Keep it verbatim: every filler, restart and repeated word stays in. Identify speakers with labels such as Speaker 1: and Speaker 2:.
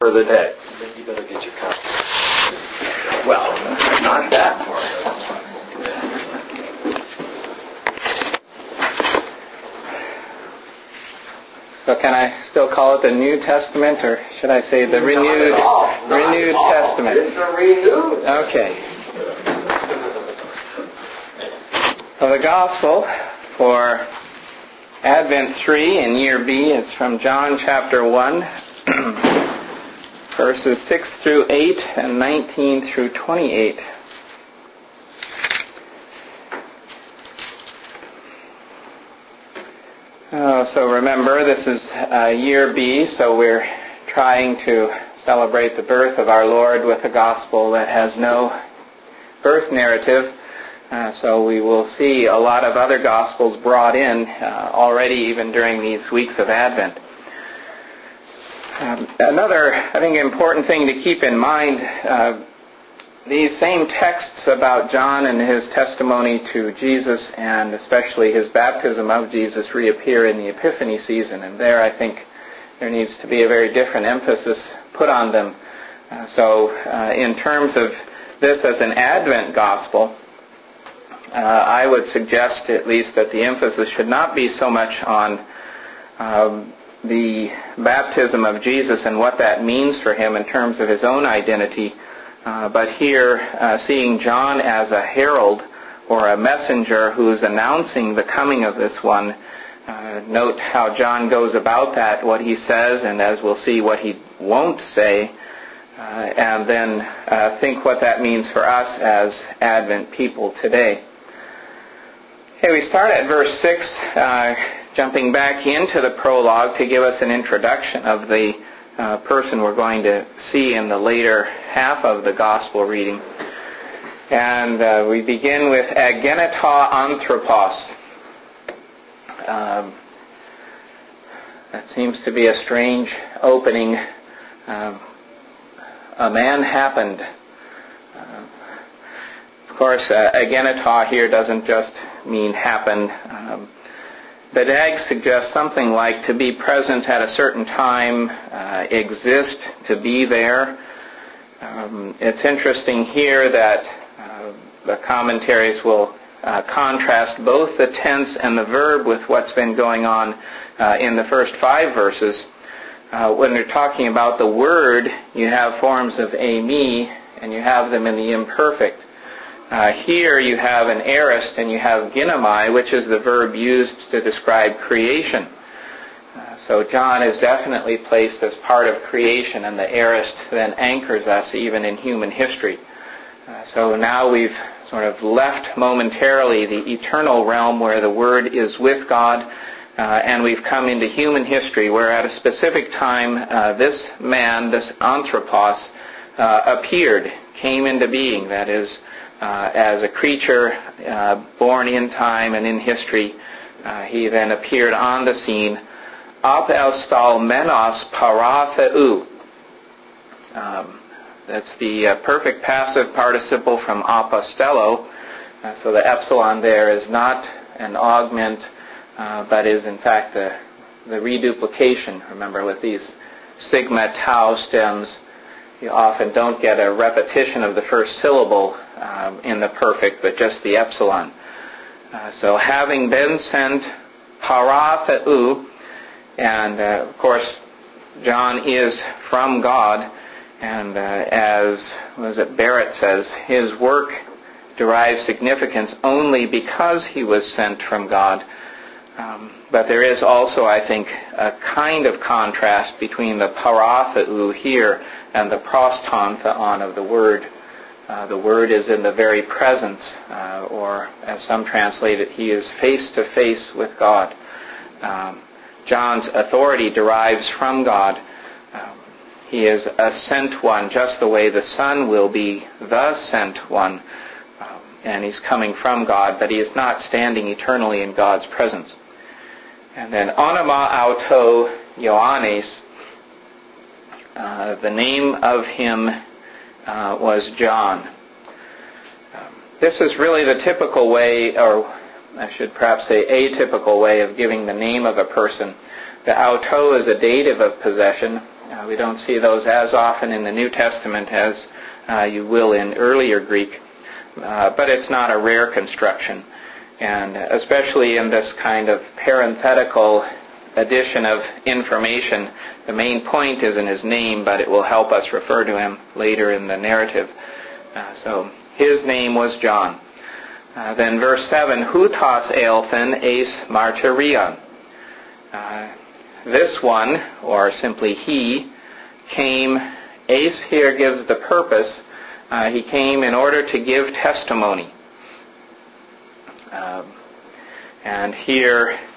Speaker 1: for the day.
Speaker 2: Then you better get your cups.
Speaker 1: Well, not that far.
Speaker 3: So can I still call it the New Testament, or should I say the renewed renewed Testament?
Speaker 1: It's a renewed.
Speaker 3: Okay. So the Gospel for Advent three in Year B is from John chapter one, verses six through eight and nineteen through twenty-eight. Uh, so remember, this is uh, Year B, so we're trying to celebrate the birth of our Lord with a gospel that has no birth narrative. Uh, so we will see a lot of other gospels brought in uh, already even during these weeks of Advent. Um, another, I think, important thing to keep in mind, uh, these same texts about John and his testimony to Jesus, and especially his baptism of Jesus, reappear in the Epiphany season. And there I think there needs to be a very different emphasis put on them. Uh, so uh, in terms of this as an Advent gospel, uh, I would suggest at least that the emphasis should not be so much on um, the baptism of Jesus and what that means for him in terms of his own identity, Uh, but here, uh, seeing John as a herald or a messenger who's announcing the coming of this one, uh, note how John goes about that, what he says, and as we'll see, what he won't say, uh, and then uh, think what that means for us as Advent people today. Okay, we start at verse six, uh, jumping back into the prologue to give us an introduction of the Uh, person we're going to see in the later half of the gospel reading. And uh, we begin with agenata anthropos. Um, that seems to be a strange opening. Um, a man happened. Uh, of course, uh, agenata here doesn't just mean happen. Um, Bedag suggests something like to be present at a certain time, uh, exist, to be there. Um, it's interesting here that uh, the commentaries will uh, contrast both the tense and the verb with what's been going on uh, in the first five verses. Uh, when they're talking about the word, you have forms of eimi, and you have them in the imperfect. Uh, here you have an aorist and you have ginomai, which is the verb used to describe creation. Uh, so John is definitely placed as part of creation, and the aorist then anchors us even in human history. Uh, so now we've sort of left momentarily the eternal realm where the Word is with God, uh, and we've come into human history where at a specific time uh, this man, this anthropos, uh, appeared, came into being, that is, Uh, as a creature uh, born in time and in history. Uh, he then appeared on the scene. Apestalmenos paratheu. Um, that's the uh, perfect passive participle from apostello. Uh, so the epsilon there is not an augment, uh, but is in fact the, the reduplication. Remember, with these sigma tau stems, you often don't get a repetition of the first syllable um, in the perfect, but just the epsilon. Uh, so having been sent, paratheu, and uh, of course John is from God, and uh, as was it Barrett says, his work derives significance only because he was sent from God. Um, but there is also, I think, a kind of contrast between the paratheu here and the prostontheon of the Word. Uh, the Word is in the very presence, uh, or as some translate it, he is face to face with God. Um, John's authority derives from God. Um, he is a sent one, just the way the Son will be the sent one. Um, and he's coming from God, but he is not standing eternally in God's presence. And then onoma auto Ioannes, uh, the name of him uh, was John. Um, this is really the typical way, or I should perhaps say atypical way of giving the name of a person. The auto is a dative of possession. Uh, Uh, we don't see those as often in the New Testament as uh, you will in earlier Greek, uh, but it's not a rare construction. And especially in this kind of parenthetical addition of information, the main point is in his name, but it will help us refer to him later in the narrative. Uh, so his name was John. Uh, then verse seven, Hutas eilthen eis martyrion. Uh, this one, or simply he, came, eis here gives the purpose, uh, he came in order to give testimony. Um, and here